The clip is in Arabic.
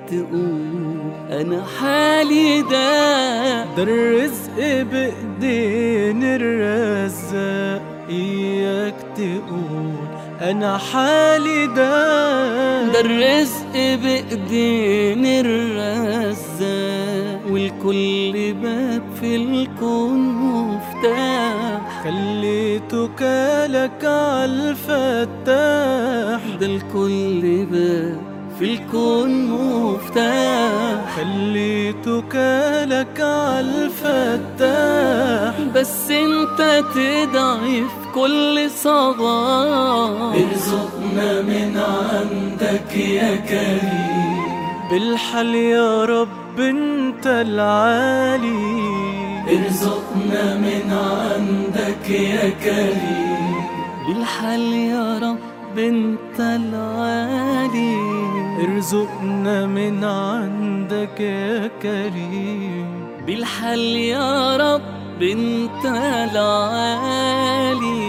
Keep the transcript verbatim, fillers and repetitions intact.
تقول أنا حالي ده. ده الرزق بإيدين الرزاق، إياك تقول أنا حالي ده. ده الرزق بإيدين الرزاق، والكل باب في الكون مفتاح. خليته كالك عالفتاح، ده الكل باب في الكون مفتاح. خليته كالك عالفتاح. بس انت تدعي في كل صباح، ارزقنا من عندك يا كريم. بالحل يا رب انت العالي، ارزقنا من عندك يا كريم. بالحل يا رب انت العالي، ارزقنا من عندك يا كريم. بالحل يا رب انت العالي.